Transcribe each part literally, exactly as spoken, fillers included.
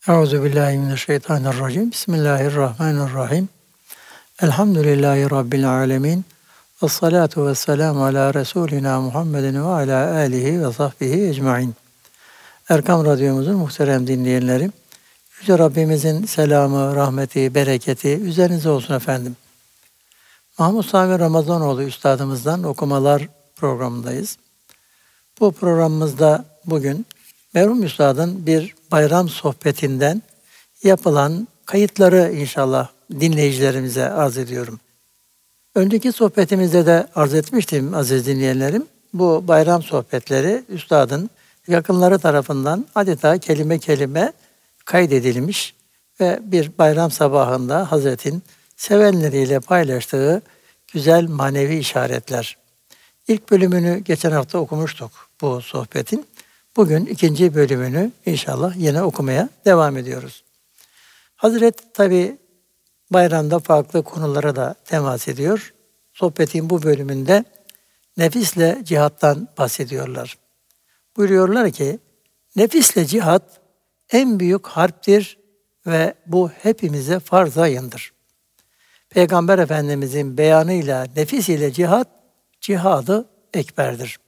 Euzubillahimineşşeytanirracim. Bismillahirrahmanirrahim. Elhamdülillahi Rabbil alemin. Vessalatu vesselamu ala Resulina Muhammedin ve ala alihi ve sahbihi ecmain. Erkam Radyomuzun muhterem dinleyenlerim, Yüce Rabbimizin selamı, rahmeti, bereketi üzerinize olsun efendim. Mahmud Sami Ramazanoğlu Üstadımızdan okumalar programındayız. Bu programımızda bugün merhum Üstad'ın bir bayram sohbetinden yapılan kayıtları inşallah dinleyicilerimize arz ediyorum. Önceki sohbetimizde de arz etmiştim aziz dinleyenlerim. Bu bayram sohbetleri Üstad'ın yakınları tarafından adeta kelime kelime kaydedilmiş ve bir bayram sabahında Hazret'in sevenleriyle paylaştığı güzel manevi işaretler. İlk bölümünü geçen hafta okumuştuk bu sohbetin. Bugün ikinci bölümünü inşallah yine okumaya devam ediyoruz. Hazret tabi bayramda farklı konulara da temas ediyor. Sohbetin bu bölümünde nefisle cihattan bahsediyorlar. Buyuruyorlar ki, nefisle cihat en büyük harptir ve bu hepimize farz ayındır. Peygamber Efendimizin beyanıyla nefis ile cihat, cihadı ekberdir.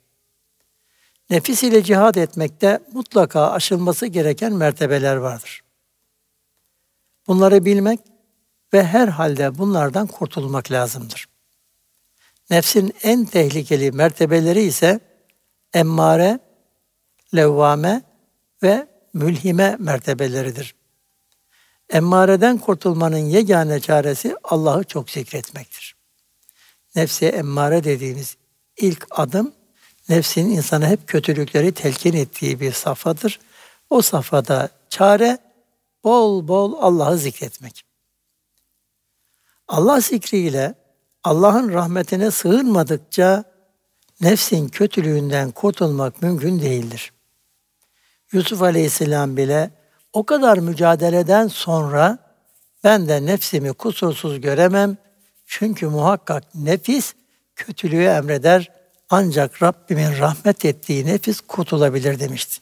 Nefis ile cihad etmekte mutlaka aşılması gereken mertebeler vardır. Bunları bilmek ve her halde bunlardan kurtulmak lazımdır. Nefsin en tehlikeli mertebeleri ise emmare, levvame ve mülhime mertebeleridir. Emmareden kurtulmanın yegane çaresi Allah'ı çok zikretmektir. Nefsi emmare dediğimiz ilk adım, nefsin insana hep kötülükleri telkin ettiği bir safhadır. O safhada çare bol bol Allah'ı zikretmek. Allah zikriyle Allah'ın rahmetine sığınmadıkça nefsin kötülüğünden kurtulmak mümkün değildir. Yusuf Aleyhisselam bile o kadar mücadeleden sonra ben de nefsimi kusursuz göremem çünkü muhakkak nefis kötülüğü emreder ancak Rabbimin rahmet ettiği nefis kurtulabilir demişti.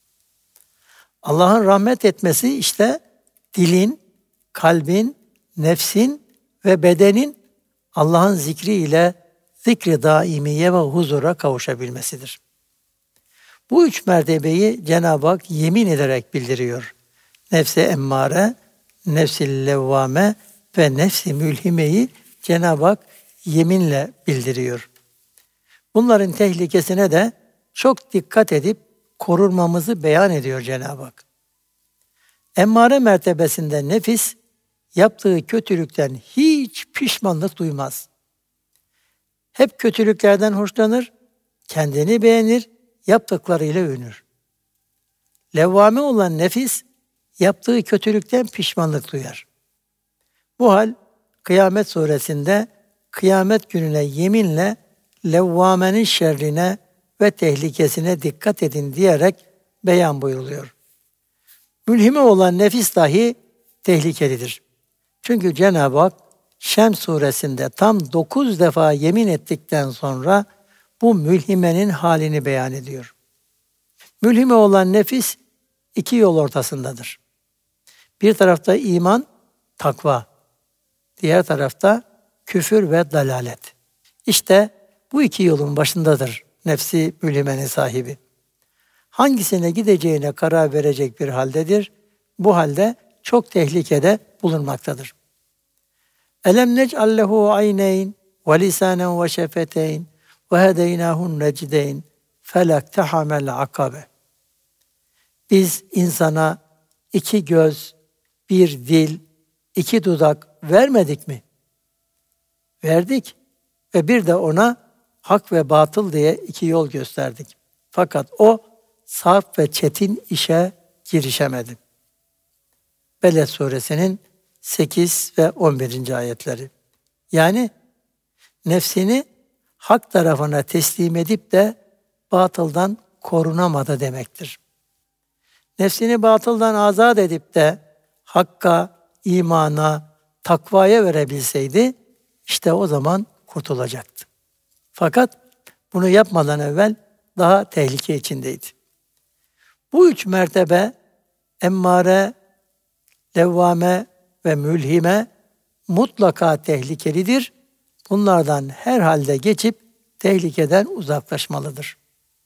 Allah'ın rahmet etmesi işte dilin, kalbin, nefsin ve bedenin Allah'ın zikriyle zikri daimiye ve huzura kavuşabilmesidir. Bu üç mertebeyi Cenab-ı Hak yemin ederek bildiriyor. Nefsi emmare, nefsi levvame ve nefsi mülhimeyi Cenab-ı Hak yeminle bildiriyor. Bunların tehlikesine de çok dikkat edip korunmamızı beyan ediyor Cenab-ı Hak. Emmare mertebesinde nefis yaptığı kötülükten hiç pişmanlık duymaz. Hep kötülüklerden hoşlanır, kendini beğenir, yaptıklarıyla övünür. Levvame olan nefis yaptığı kötülükten pişmanlık duyar. Bu hal Kıyamet suresinde kıyamet gününe yeminle levvamenin şerrine ve tehlikesine dikkat edin diyerek beyan buyuruluyor. Mülhime olan nefis dahi tehlikelidir. Çünkü Cenab-ı Hak Şems suresinde tam dokuz defa yemin ettikten sonra bu mülhimenin halini beyan ediyor. Mülhime olan nefis iki yol ortasındadır. Bir tarafta iman, takva. Diğer tarafta küfür ve dalalet. İşte bu iki yolun başındadır nefsi mülhimenin sahibi. Hangisine gideceğine karar verecek bir haldedir. Bu halde çok tehlikede bulunmaktadır. Elem nec'al lehu ayneyn ve lisanen ve şefeteyn ve hedeynâhun necdeyn felaktehamel akabe. Biz insana iki göz, bir dil, iki dudak vermedik mi? Verdik ve bir de ona hak ve batıl diye iki yol gösterdik. Fakat o sarf ve çetin işe girişemedi. Beled suresinin sekiz ve on birinci ayetleri. Yani nefsini hak tarafına teslim edip de batıldan korunamadı demektir. Nefsini batıldan azat edip de hakka, imana, takvaya verebilseydi işte o zaman kurtulacaktı. Fakat bunu yapmadan evvel daha tehlike içindeydi. Bu üç mertebe emmare, levvame ve mülhime mutlaka tehlikelidir. Bunlardan her halde geçip tehlikeden uzaklaşmalıdır.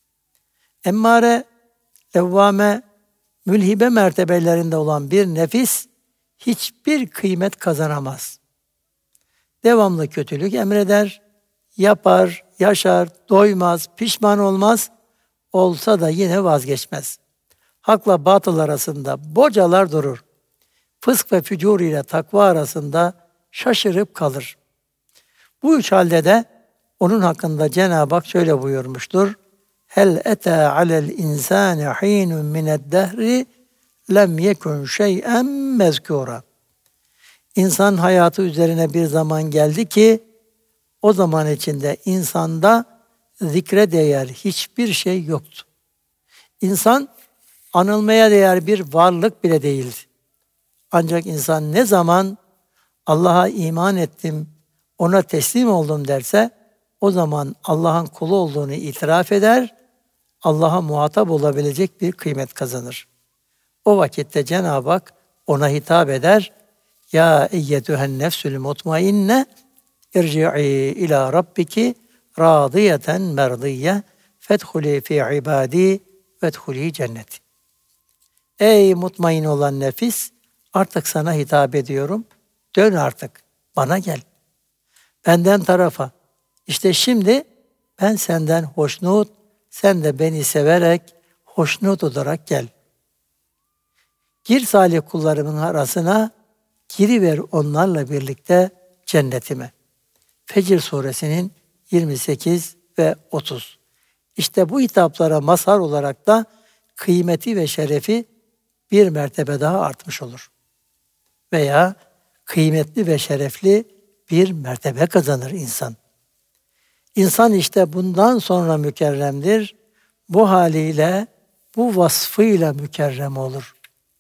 Emmare, levvame, mülhibe mertebelerinde olan bir nefis hiçbir kıymet kazanamaz. Devamlı kötülük emreder, yapar, yaşar, doymaz, pişman olmaz, olsa da yine vazgeçmez. Hakla batıl arasında bocalar durur. Fısk ve fücur ile takva arasında şaşırıp kalır. Bu üç halde de onun hakkında Cenab-ı Hak şöyle buyurmuştur. Hel eta alel insani hinun mined dehri lem yekun şey'en mezkura. İnsan hayatı üzerine bir zaman geldi ki o zaman içinde insanda zikre değer hiçbir şey yoktu. İnsan anılmaya değer bir varlık bile değildi. Ancak insan ne zaman Allah'a iman ettim, ona teslim oldum derse o zaman Allah'ın kulu olduğunu itiraf eder, Allah'a muhatap olabilecek bir kıymet kazanır. O vakitte Cenab-ı Hak ona hitap eder. Ya eyyetühen nefsül mutmainne irci'i ila rabbiki radiyeten merdiyye fedhuli fi ibadi vedhuli cenneti. Ey mutmain olan nefis, artık sana hitap ediyorum. Dön artık, bana gel. Benden tarafa. İşte şimdi ben senden hoşnut, sen de beni severek hoşnut olarak gel. Gir salih kullarımın arasına, giriver onlarla birlikte cennetime. Fecr suresinin yirmi sekiz ve otuz. İşte bu hitaplara mazhar olarak da kıymeti ve şerefi bir mertebe daha artmış olur. Veya kıymetli ve şerefli bir mertebe kazanır insan. İnsan işte bundan sonra mükerremdir. Bu haliyle, bu vasfıyla mükerrem olur.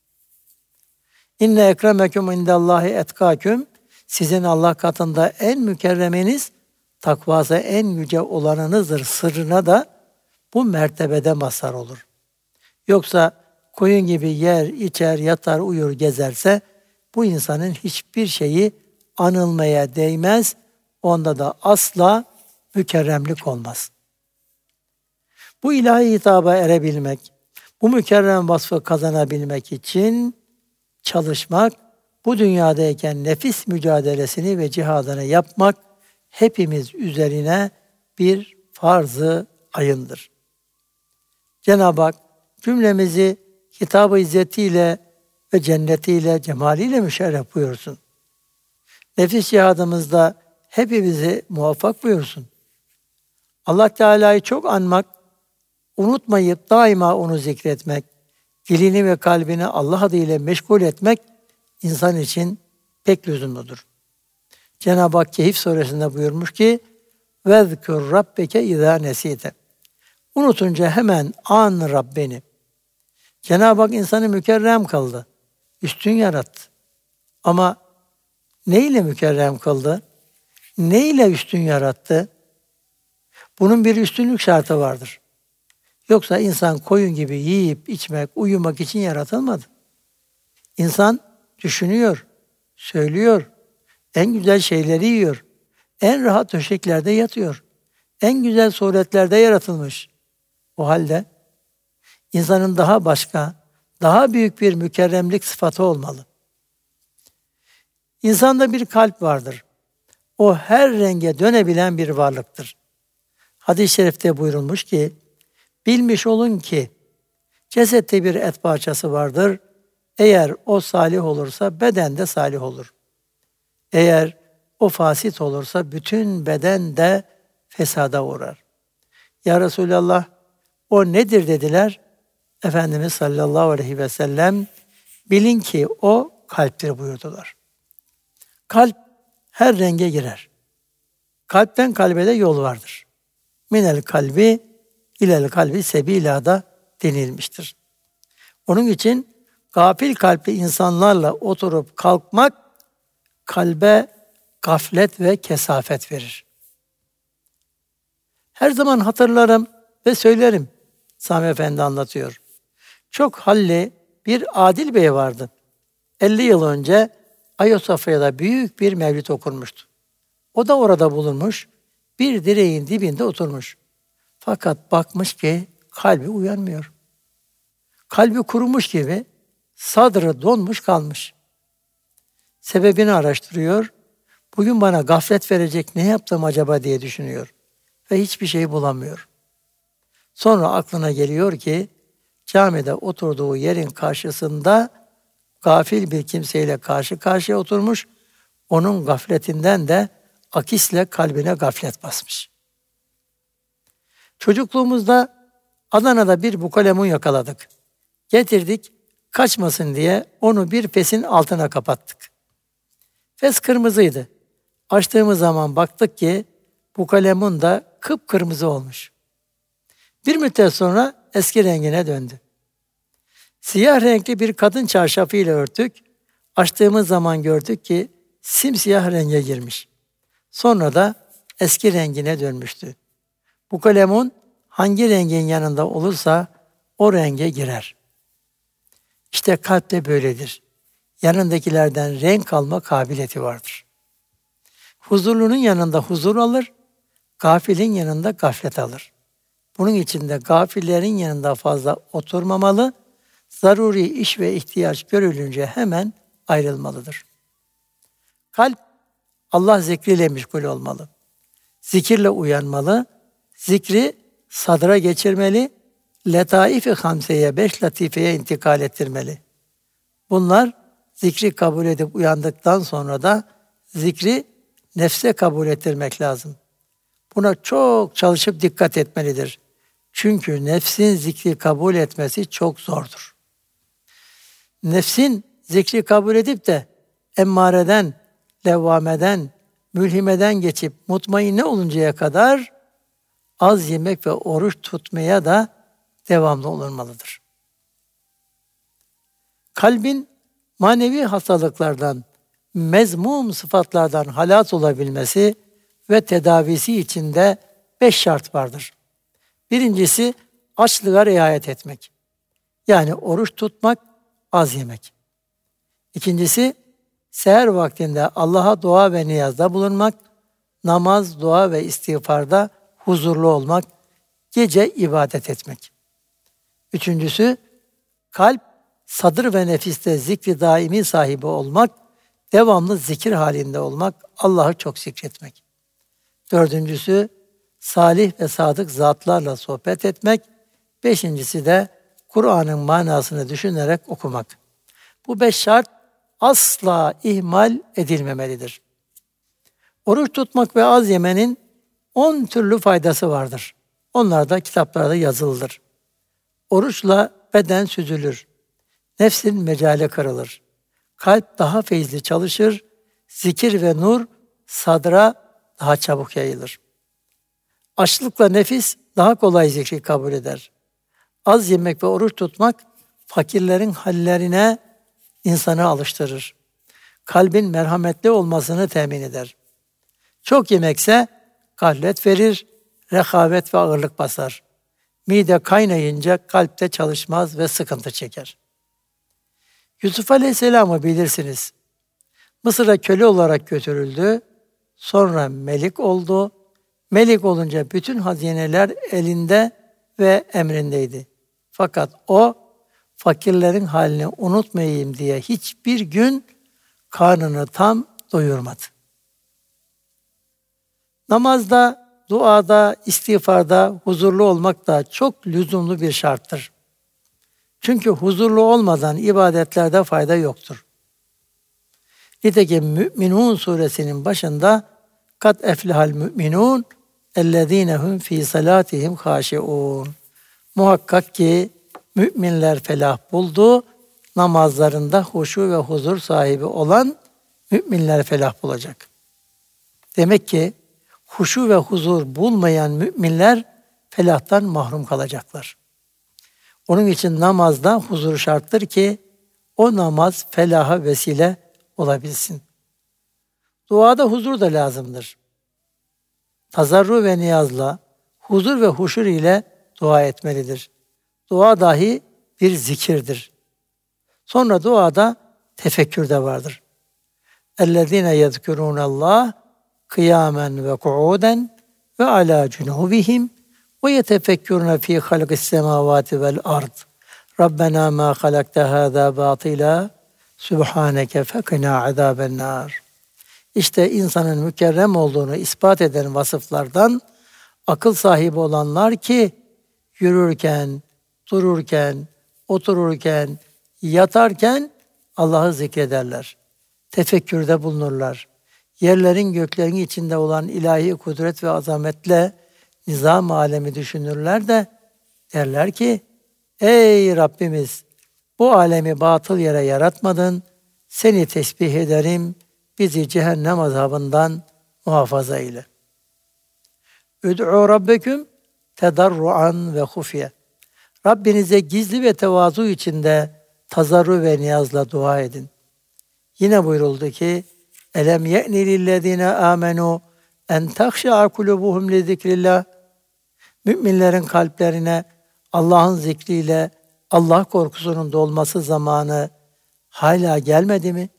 İnne ekremeküm indallahi etkâküm. Sizin Allah katında en mükerremeniz, takvası en yüce olanınızdır sırrına da bu mertebede mazhar olur. Yoksa koyun gibi yer, içer, yatar, uyur, gezerse bu insanın hiçbir şeyi anılmaya değmez. Onda da asla mükerremlik olmaz. Bu ilahi hitaba erebilmek, bu mükerrem vasfı kazanabilmek için çalışmak, bu dünyadayken nefis mücadelesini ve cihadını yapmak hepimiz üzerine bir farz-ı ayındır. Cenab-ı Hak cümlemizi kitab-ı izzetiyle ve cennetiyle, cemaliyle müşerref buyursun. Nefis cihadımızda hepimizi muvaffak buyursun. Allah Teala'yı çok anmak, unutmayıp daima onu zikretmek, dilini ve kalbini Allah adıyla meşgul etmek insan için pek lüzumludur. Cenab-ı Hak Kehf suresinde buyurmuş ki وَذْكُرْ رَبَّكَ اِذَا نَسِيتَ. Unutunca hemen an Rabbini. Cenab-ı Hak insanı mükerrem kıldı. Üstün yarattı. Ama neyle mükerrem kıldı? Neyle üstün yarattı? Bunun bir üstünlük şartı vardır. Yoksa insan koyun gibi yiyip içmek, uyumak için yaratılmadı. İnsan düşünüyor, söylüyor, en güzel şeyleri yiyor, en rahat döşeklerde yatıyor, en güzel suretlerde yaratılmış. O halde insanın daha başka, daha büyük bir mükerremlik sıfatı olmalı. İnsanda bir kalp vardır. O her renge dönebilen bir varlıktır. Hadis-i şerifte buyurulmuş ki, bilmiş olun ki cesette bir et parçası vardır. Eğer o salih olursa beden de salih olur. Eğer o fasit olursa bütün beden de fesada uğrar. Ya Resulallah, o nedir dediler. Efendimiz sallallahu aleyhi ve sellem, bilin ki o kalptir buyurdular. Kalp her renge girer. Kalpten kalbe de yol vardır. Minel kalbi ilel kalbi sebila da denilmiştir. Onun için gafil kalpli insanlarla oturup kalkmak kalbe gaflet ve kesafet verir. Her zaman hatırlarım ve söylerim. Sami Efendi anlatıyor. Çok halli bir Adil Bey vardı. elli yıl önce Ayasofya'da büyük bir mevlid okunmuştu. O da orada bulunmuş, bir direğin dibinde oturmuş. Fakat bakmış ki kalbi uyanmıyor. Kalbi kurumuş gibi sadrı donmuş kalmış. Sebebini araştırıyor. Bugün bana gaflet verecek ne yaptım acaba diye düşünüyor. Ve hiçbir şey bulamıyor. Sonra aklına geliyor ki camide oturduğu yerin karşısında gafil bir kimseyle karşı karşıya oturmuş. Onun gafletinden de akisle kalbine gaflet basmış. Çocukluğumuzda Adana'da bir bukalemun yakaladık. Getirdik, kaçmasın diye onu bir fesin altına kapattık. Fes kırmızıydı. Açtığımız zaman baktık ki bukalemun da kıpkırmızı olmuş. Bir müddet sonra eski rengine döndü. Siyah renkli bir kadın çarşafıyla örttük. Açtığımız zaman gördük ki simsiyah renge girmiş. Sonra da eski rengine dönmüştü. Bukalemun hangi rengin yanında olursa o renge girer. İşte kalp de böyledir. Yanındakilerden renk alma kabiliyeti vardır. Huzurlunun yanında huzur alır, gafilin yanında gaflet alır. Bunun için de gafillerin yanında fazla oturmamalı, zaruri iş ve ihtiyaç görülünce hemen ayrılmalıdır. Kalp, Allah zikriyle meşgul olmalı. Zikirle uyanmalı, zikri sadra geçirmeli, letaif-i hamseye, beş latifeye intikal ettirmeli. Bunlar zikri kabul edip uyandıktan sonra da zikri nefse kabul ettirmek lazım. Buna çok çalışıp dikkat etmelidir. Çünkü nefsin zikri kabul etmesi çok zordur. Nefsin zikri kabul edip de emmareden, levvameden, mülhimeden geçip mutmainne oluncaya kadar az yemek ve oruç tutmaya da devamlı olunmalıdır. Kalbin manevi hastalıklardan, mezmum sıfatlardan halas olabilmesi ve tedavisi için de beş şart vardır. Birincisi açlığa riayet etmek. Yani oruç tutmak, az yemek. İkincisi seher vaktinde Allah'a dua ve niyazda bulunmak, namaz, dua ve istiğfarda huzurlu olmak, gece ibadet etmek. Üçüncüsü kalp, sadır ve nefiste zikri daimi sahibi olmak, devamlı zikir halinde olmak, Allah'ı çok zikretmek. Dördüncüsü salih ve sadık zatlarla sohbet etmek. Beşincisi de Kur'an'ın manasını düşünerek okumak. Bu beş şart asla ihmal edilmemelidir. Oruç tutmak ve az yemenin on türlü faydası vardır. Onlar da kitaplarda yazılıdır. Oruçla beden süzülür. Nefsin mecale kırılır. Kalp daha feyizli çalışır. Zikir ve nur sadra daha çabuk yayılır. Açlıkla nefis daha kolay zikri kabul eder. Az yemek ve oruç tutmak fakirlerin hallerine insanı alıştırır. Kalbin merhametli olmasını temin eder. Çok yemekse gaflet verir, rekabet ve ağırlık basar. Mide kaynayınca kalpte çalışmaz ve sıkıntı çeker. Yusuf Aleyhisselam'ı bilirsiniz. Mısır'a köle olarak götürüldü, sonra melik oldu. Melik olunca bütün hazineler elinde ve emrindeydi. Fakat o, fakirlerin halini unutmayayım diye hiçbir gün karnını tam doyurmadı. Namazda, duada, istiğfarda huzurlu olmak da çok lüzumlu bir şarttır. Çünkü huzurlu olmadan ibadetlerde fayda yoktur. Nitekim Mü'minun suresinin başında "Kad eflehal mü'minun ellezîne hum fî salâtihim hâşi'ûn." Muhakkak ki müminler felah buldu, namazlarında huşu ve huzur sahibi olan müminler felah bulacak. Demek ki huşu ve huzur bulmayan müminler felahtan mahrum kalacaklar. Onun için namazda huzur şarttır ki o namaz felaha vesile olabilsin. Duada huzur da lazımdır. Tazarru ve niyazla, huzur ve huşur ile dua etmelidir. Dua dahi bir zikirdir. Sonra duada tefekkür de vardır. اَلَّذ۪ينَ يَذْكُرُونَ اللّٰهِ قِيَامًا وَقُعُودًا وَعَلَى جُنُوبِهِمْ وَيَتَفَكَّرُونَ ف۪ي خَلْقِ السَّمَاوَاتِ وَالْأَرْضِ رَبَّنَا مَا خَلَقْتَ هَذَا بَاطِلًا سُبْحَانَكَ فَقِنَا عَذَابَ النَّارِ. İşte insanın mükerrem olduğunu ispat eden vasıflardan akıl sahibi olanlar ki yürürken, dururken, otururken, yatarken Allah'ı zikrederler. Tefekkürde bulunurlar. Yerlerin göklerin içinde olan ilahi kudret ve azametle nizam alemi düşünürler de derler ki, ey Rabbimiz, bu alemi batıl yere yaratmadın, seni tesbih ederim, bizi cehennem azabından muhafaza eyle. Üd'û rabbeküm tedarruan ve hufye. Rabbinize gizli ve tevazu içinde tazarru ve niyazla dua edin. Yine buyuruldu ki, Elem ye'ni lillezine amenu en tahşa'a kulubuhum li zikrillah. Müminlerin kalplerine Allah'ın zikriyle Allah korkusunun dolması zamanı hala gelmedi mi?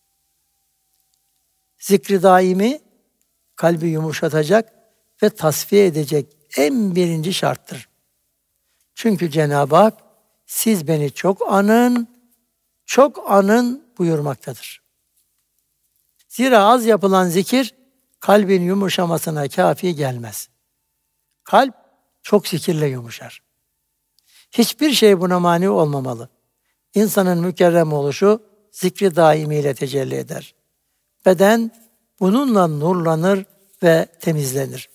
Zikri daimi kalbi yumuşatacak ve tasfiye edecek en birinci şarttır. Çünkü Cenab-ı Hak siz beni çok anın, çok anın buyurmaktadır. Zira az yapılan zikir kalbin yumuşamasına kafi gelmez. Kalp çok zikirle yumuşar. Hiçbir şey buna mani olmamalı. İnsanın mükerrem oluşu zikri daimiyle tecelli eder. Beden bununla nurlanır ve temizlenir.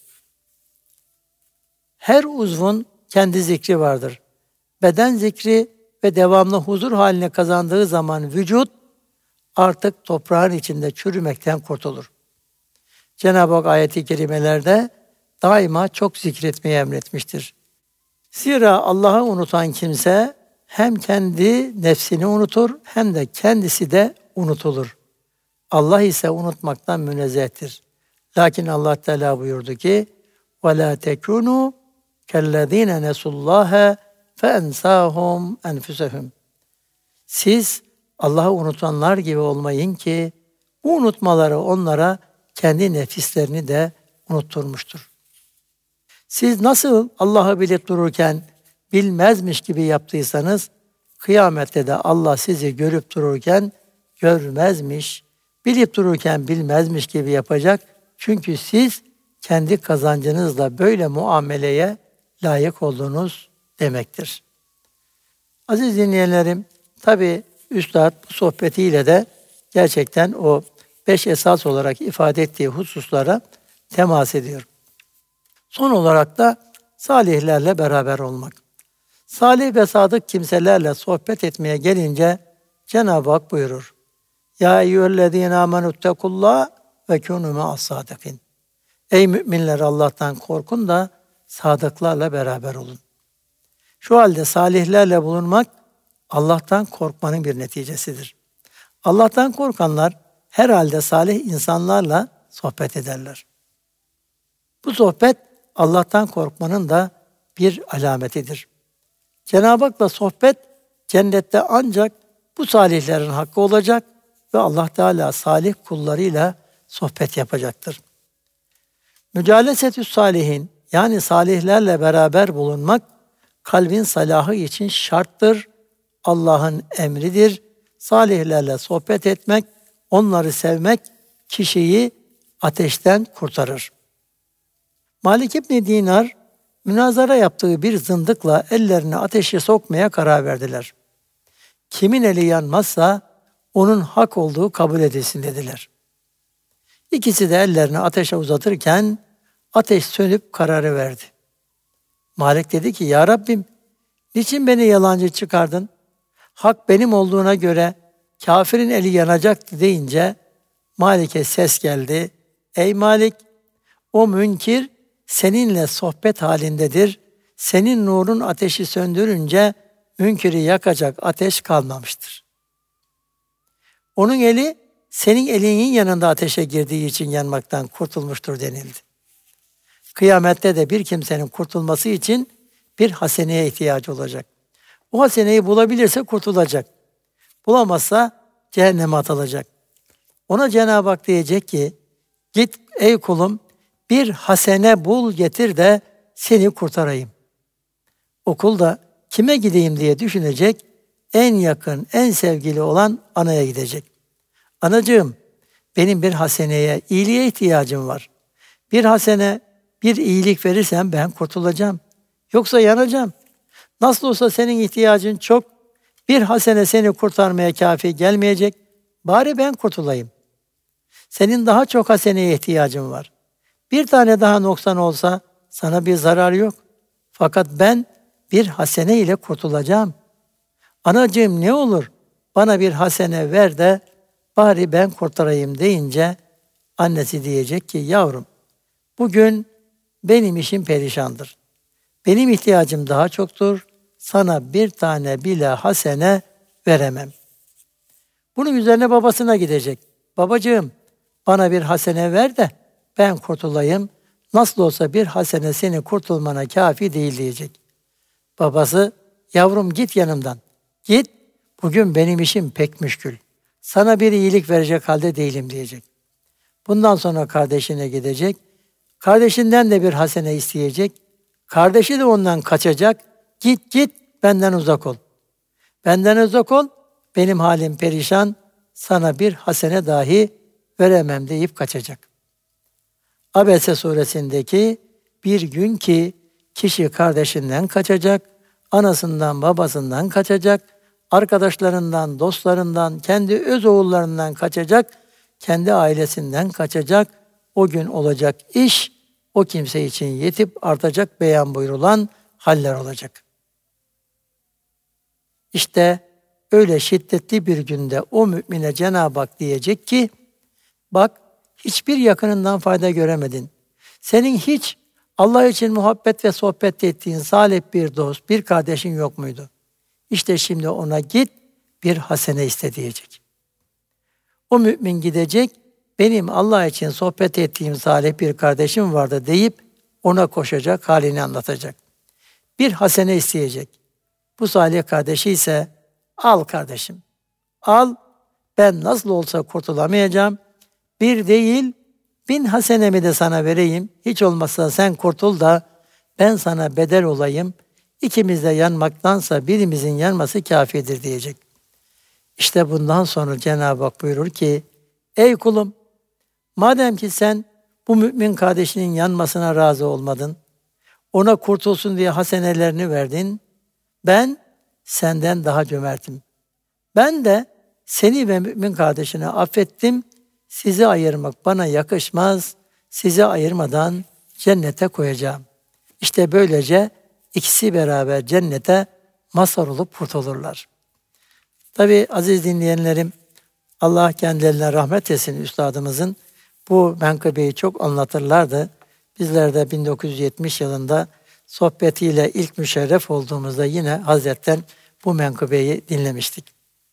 Her uzvun kendi zikri vardır. Beden zikri ve devamlı huzur haline kazandığı zaman vücut artık toprağın içinde çürümekten kurtulur. Cenab-ı Hak ayet-i kerimelerde daima çok zikretmeyi emretmiştir. Zira Allah'ı unutan kimse hem kendi nefsini unutur hem de kendisi de unutulur. Allah ise unutmaktan münezzehtir. Lakin Allah Teala buyurdu ki: وَلَا تَكُونُوا كَالَّذ۪ينَ نَسُوا اللّٰهَ فَاَنْسَاهُمْ اَنْفُسَهُمْ. Siz Allah'ı unutanlar gibi olmayın ki bu unutmaları onlara kendi nefislerini de unutturmuştur. Siz nasıl Allah'ı bilip dururken bilmezmiş gibi yaptıysanız, kıyamette de Allah sizi görüp dururken görmezmiş, bilip dururken bilmezmiş gibi yapacak. Çünkü siz kendi kazancınızla böyle muameleye layık olduğunuz demektir. Aziz dinleyenlerim, tabi Üstad bu sohbetiyle de gerçekten o beş esas olarak ifade ettiği hususlara temas ediyor. Son olarak da salihlerle beraber olmak. Salih ve sadık kimselerle sohbet etmeye gelince Cenab-ı Hak buyurur: Ya eyyühellezîne amenüttekullah ve kûnû me'as-sâdıkîn. Ey müminler, Allah'tan korkun da sadıklarla beraber olun. Şu halde salihlerle bulunmak Allah'tan korkmanın bir neticesidir. Allah'tan korkanlar herhalde salih insanlarla sohbet ederler. Bu sohbet Allah'tan korkmanın da bir alametidir. Cenab-ı Hak'la sohbet cennette ancak bu salihlerin hakkı olacak ve Allah Teala salih kullarıyla sohbet yapacaktır. Mücalesetü salihin, yani salihlerle beraber bulunmak kalbin salahı için şarttır, Allah'ın emridir. Salihlerle sohbet etmek, onları sevmek kişiyi ateşten kurtarır. Malik İbn Dinar münazara yaptığı bir zındıkla ellerini ateşe sokmaya karar verdiler. Kimin eli yanmazsa onun hak olduğu kabul edilsin dediler. İkisi de ellerini ateşe uzatırken ateş sönüp kararı verdi. Malik dedi ki, Ya Rabbim, niçin beni yalancı çıkardın? Hak benim olduğuna göre kafirin eli yanacaktı deyince Malik'e ses geldi. Ey Malik, o münkir seninle sohbet halindedir. Senin nurun ateşi söndürünce münkiri yakacak ateş kalmamıştır. Onun eli senin elinin yanında ateşe girdiği için yanmaktan kurtulmuştur denildi. Kıyamette de bir kimsenin kurtulması için bir haseneye ihtiyacı olacak. O haseneyi bulabilirse kurtulacak. Bulamazsa cehenneme atılacak. Ona Cenab-ı Hak diyecek ki, git ey kulum bir hasene bul getir de seni kurtarayım. O kul da kime gideyim diye düşünecek, en yakın, en sevgili olan anaya gidecek. Anacığım, benim bir haseneye, iyiliğe ihtiyacım var. Bir hasene, bir iyilik verirsen ben kurtulacağım. Yoksa yanacağım. Nasıl olsa senin ihtiyacın çok. Bir hasene seni kurtarmaya kafi gelmeyecek. Bari ben kurtulayım. Senin daha çok haseneye ihtiyacın var. Bir tane daha noksan olsa sana bir zarar yok. Fakat ben bir hasene ile kurtulacağım. Anacığım ne olur bana bir hasene ver de bari ben kurtarayım deyince annesi diyecek ki yavrum bugün benim işim perişandır. Benim ihtiyacım daha çoktur. Sana bir tane bile hasene veremem. Bunun üzerine babasına gidecek. Babacığım bana bir hasene ver de ben kurtulayım. Nasıl olsa bir hasene seni kurtulmana kafi değil diyecek. Babası yavrum git yanımdan. Git bugün benim işim pek müşkül. Sana bir iyilik verecek halde değilim diyecek. Bundan sonra kardeşine gidecek. Kardeşinden de bir hasene isteyecek. Kardeşi de ondan kaçacak. Git git benden uzak ol. Benden uzak ol. Benim halim perişan. Sana bir hasene dahi veremem deyip kaçacak. Abese suresindeki bir gün ki kişi kardeşinden kaçacak, anasından babasından kaçacak, arkadaşlarından, dostlarından, kendi öz oğullarından kaçacak, kendi ailesinden kaçacak. O gün olacak iş, o kimse için yetip artacak beyan buyurulan haller olacak. İşte öyle şiddetli bir günde o mümine Cenab-ı Hak diyecek ki, bak hiçbir yakınından fayda göremedin. Senin hiç Allah için muhabbet ve sohbet ettiğin salih bir dost, bir kardeşin yok muydu? İşte şimdi ona git bir hasene iste diyecek. O mümin gidecek, benim Allah için sohbet ettiğim salih bir kardeşim vardı deyip ona koşacak, halini anlatacak. Bir hasene isteyecek. Bu salih kardeşi ise al kardeşim, al ben nasıl olsa kurtulamayacağım. Bir değil, bin hasenemi de sana vereyim. Hiç olmazsa sen kurtul da ben sana bedel olayım. İkimiz de yanmaktansa birimizin yanması kafidir diyecek. İşte bundan sonra Cenab-ı Hak buyurur ki, ey kulum, madem ki sen bu mümin kardeşinin yanmasına razı olmadın, ona kurtulsun diye hasenelerini verdin, ben senden daha cömertim. Ben de seni ve mümin kardeşini affettim, sizi ayırmak bana yakışmaz, sizi ayırmadan cennete koyacağım. İşte böylece ikisi beraber cennete mazhar olup kurtulurlar. Tabi aziz dinleyenlerim, Allah kendilerine rahmet etsin üstadımızın. Bu menkıbeyi çok anlatırlardı. Bizler de bin dokuz yüz yetmiş yılında sohbetiyle ilk müşerref olduğumuzda yine Hazret'ten bu menkıbeyi dinlemiştik.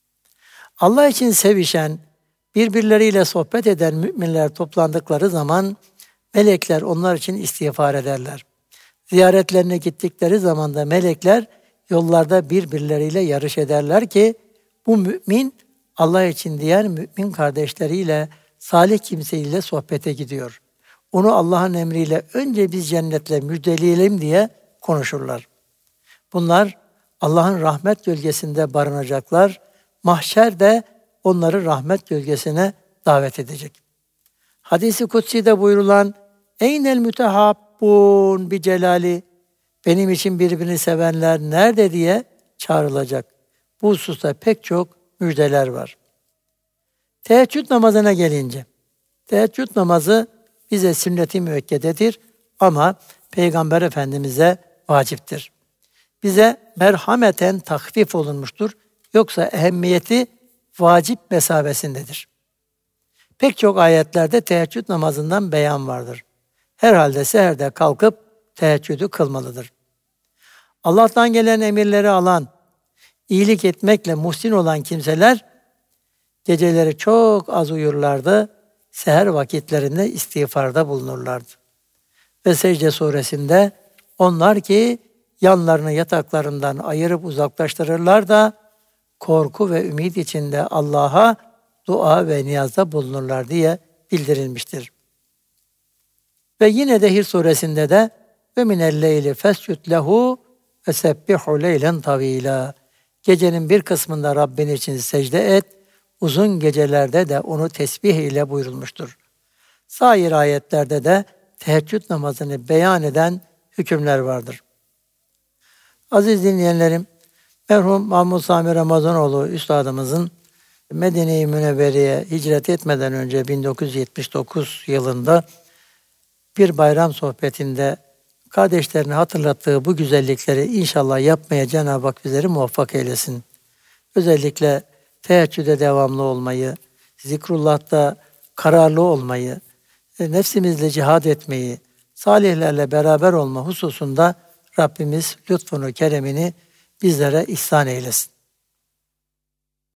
Allah için sevişen, birbirleriyle sohbet eden müminler toplandıkları zaman melekler onlar için istiğfar ederler. Ziyaretlerine gittikleri zaman da melekler yollarda birbirleriyle yarış ederler ki bu mümin Allah için diğer mümin kardeşleriyle, salih kimseyle sohbete gidiyor. Onu Allah'ın emriyle önce biz cennetle müjdeleyelim diye konuşurlar. Bunlar Allah'ın rahmet gölgesinde barınacaklar. Mahşerde onları rahmet gölgesine davet edecek. Hadis-i kutsi'de buyurulan eynel mütehabbun bi celali, benim için birbirini sevenler nerede diye çağrılacak. Bu hususta pek çok müjdeler var. Teheccüd namazına gelince, teheccüd namazı bize sünnet-i müekkededir ama Peygamber Efendimiz'e vaciptir. Bize merhameten tahfif olunmuştur. Yoksa ehemmiyeti vacip mesabesindedir. Pek çok ayetlerde teheccüd namazından beyan vardır. Herhalde seherde kalkıp teheccüdü kılmalıdır. Allah'tan gelen emirleri alan, iyilik etmekle muhsin olan kimseler geceleri çok az uyurlardı, seher vakitlerinde istiğfarda bulunurlardı. Ve Secde suresinde onlar ki yanlarını yataklarından ayırıp uzaklaştırırlar da korku ve ümit içinde Allah'a dua ve niyazda bulunurlar diye bildirilmiştir. Ve yine de Hir suresinde de ve minel leyli fescud lehu ve sebbihu leylen tavila. Gecenin bir kısmında Rabbin için secde et, uzun gecelerde de onu tesbih ile buyurulmuştur. Sair ayetlerde de teheccüd namazını beyan eden hükümler vardır. Aziz dinleyenlerim, merhum Mahmud Sami Ramazanoğlu Üstadımızın Medine-i Münevvere'ye hicret etmeden önce bin dokuz yüz yetmiş dokuz yılında bir bayram sohbetinde kardeşlerini hatırlattığı bu güzellikleri inşallah yapmaya Cenab-ı Hak bizleri muvaffak eylesin. Özellikle teheccüde devamlı olmayı, zikrullah'ta kararlı olmayı, nefsimizle cihad etmeyi, salihlerle beraber olma hususunda Rabbimiz lütfunu, keremini bizlere ihsan eylesin.